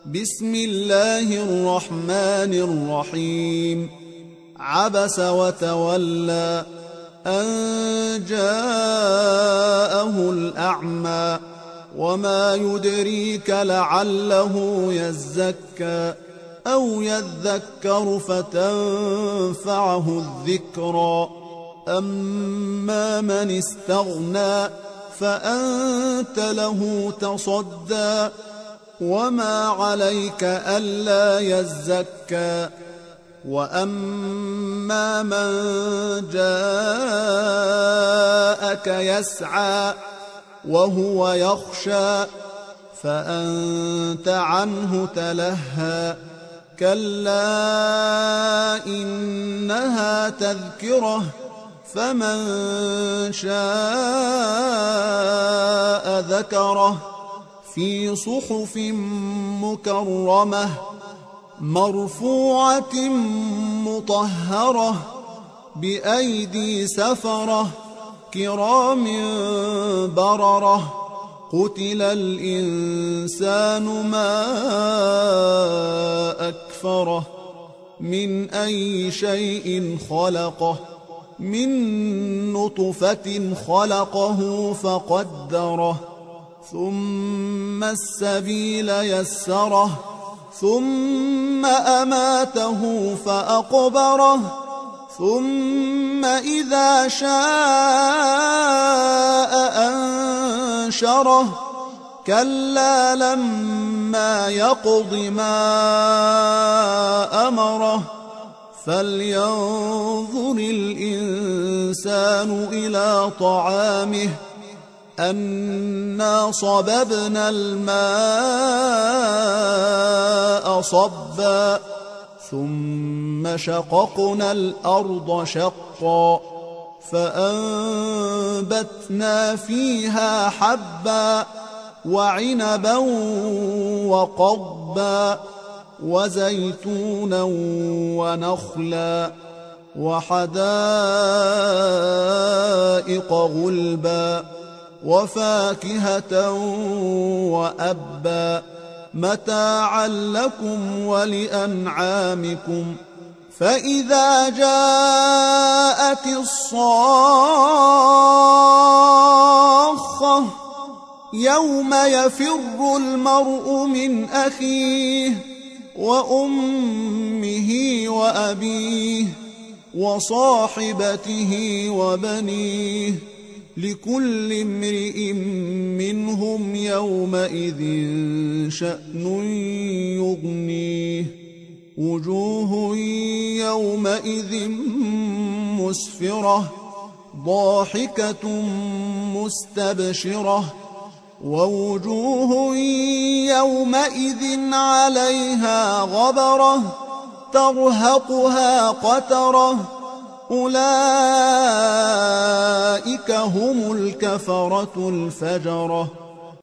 بسم الله الرحمن الرحيم. عبس وتولى أن جاءه الأعمى وما يدريك لعله يزكى أو يذكر فتنفعه الذكرى. أما من استغنى فأنت له تصدى وما عليك ألا يزكى. وأما من جاءك يسعى وهو يخشى فأنت عنه تلهى. كلا إنها تذكرة فمن شاء ذكره في صحف مكرمة مرفوعة مطهرة بأيدي سفرة كرام بررة. قتل الإنسان ما أكفره من أي شيء خلقه من نطفة خلقه فقدره ثم السبيل يسره ثم أماته فأقبره ثم إذا شاء أنشره. كلا لما يقض ما أمره فلينظر الإنسان إلى طعامه أنا صببنا الماء صبا ثم شققنا الأرض شقا فأنبتنا فيها حبا وعنبا وقضبا وزيتونا ونخلا وحدائق غلبا وفاكهة وأبا متاعا لكم ولأنعامكم. فإذا جاءت الصاخة يوم يفر المرء من أخيه وأمه وأبيه وصاحبته وبنيه لكل امرئ منهم يومئذ شأن يغنيه. وجوه يومئذ مسفرة ضاحكة مستبشرة ووجوه يومئذ عليها غبرة ترهقها قترة أولئك هم الكفرة الفجرة.